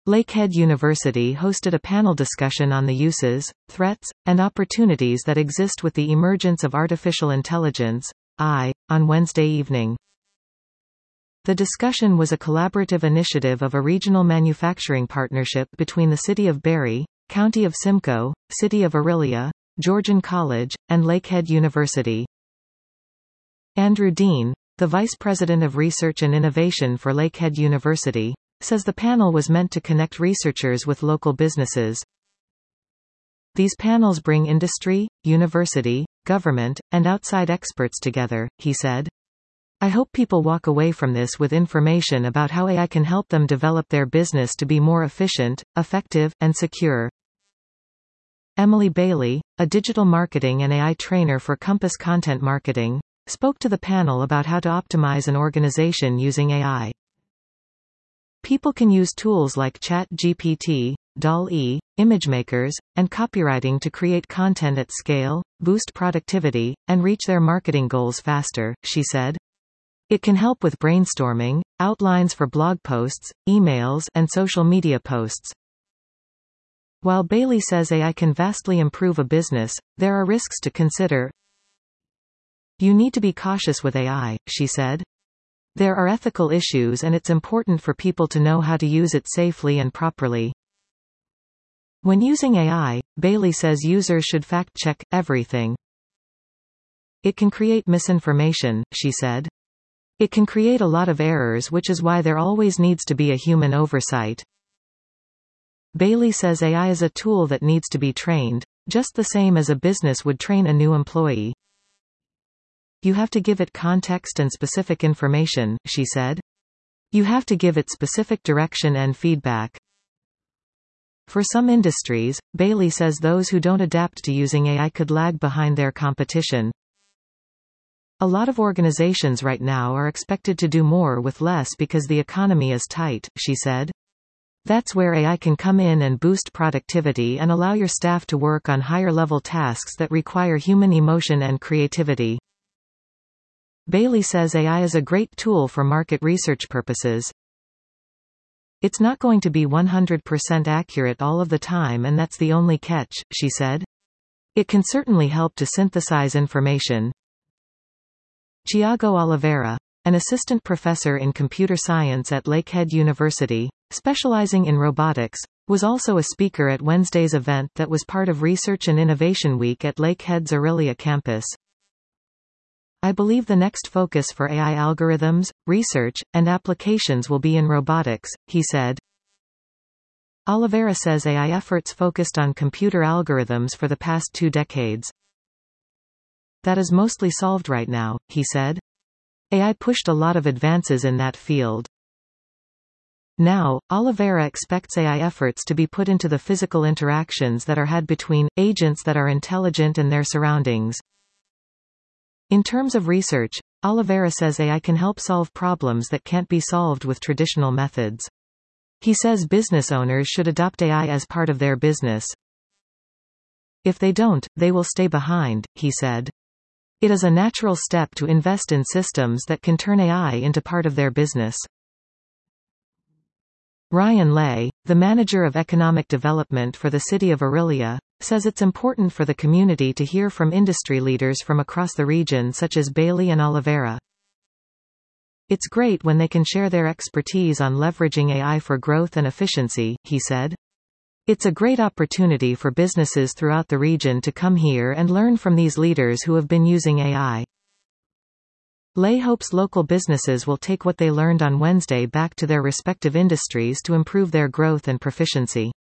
Lakehead University hosted a panel discussion on the uses, threats, and opportunities that exist with the emergence of artificial intelligence, AI, on Wednesday evening. The discussion was a collaborative initiative of a regional manufacturing partnership between the City of Barrie, County of Simcoe, City of Orillia, Georgian College, and Lakehead University. Andrew Dean, the Vice President of Research and Innovation for Lakehead University, says the panel was meant to connect researchers with local businesses. These panels bring industry, university, government, and outside experts together, he said. I hope people walk away from this with information about how AI can help them develop their business to be more efficient, effective, and secure. Emily Bailey, a digital marketing and AI trainer for Compass Content Marketing, spoke to the panel about how to optimize an organization using AI. People can use tools like ChatGPT, DALL-E, ImageMakers, and copywriting to create content at scale, boost productivity, and reach their marketing goals faster, she said. It can help with brainstorming, outlines for blog posts, emails, and social media posts. While Bailey says AI can vastly improve a business, there are risks to consider. You need to be cautious with AI, she said. There are ethical issues and it's important for people to know how to use it safely and properly. When using AI, Bailey says users should fact-check everything. It can create misinformation, she said. It can create a lot of errors, which is why there always needs to be a human oversight. Bailey says AI is a tool that needs to be trained, just the same as a business would train a new employee. You have to give it context and specific information, she said. You have to give it specific direction and feedback. For some industries, Bailey says those who don't adapt to using AI could lag behind their competition. A lot of organizations right now are expected to do more with less because the economy is tight, she said. That's where AI can come in and boost productivity and allow your staff to work on higher-level tasks that require human emotion and creativity. Bailey says AI is a great tool for market research purposes. It's not going to be 100% accurate all of the time, and that's the only catch, she said. It can certainly help to synthesize information. Tiago Oliveira, an assistant professor in computer science at Lakehead University, specializing in robotics, was also a speaker at Wednesday's event that was part of Research and Innovation Week at Lakehead's Orillia campus. I believe the next focus for AI algorithms, research, and applications will be in robotics, he said. Oliveira says AI efforts focused on computer algorithms for the past 2 decades. That is mostly solved right now, he said. AI pushed a lot of advances in that field. Now, Oliveira expects AI efforts to be put into the physical interactions that are had between agents that are intelligent and their surroundings. In terms of research, Oliveira says AI can help solve problems that can't be solved with traditional methods. He says business owners should adopt AI as part of their business. If they don't, they will stay behind, he said. It is a natural step to invest in systems that can turn AI into part of their business. Ryan Lay, the manager of economic development for the City of Orillia, says it's important for the community to hear from industry leaders from across the region such as Bailey and Oliveira. It's great when they can share their expertise on leveraging AI for growth and efficiency, he said. It's a great opportunity for businesses throughout the region to come here and learn from these leaders who have been using AI. Lay hopes local businesses will take what they learned on Wednesday back to their respective industries to improve their growth and proficiency.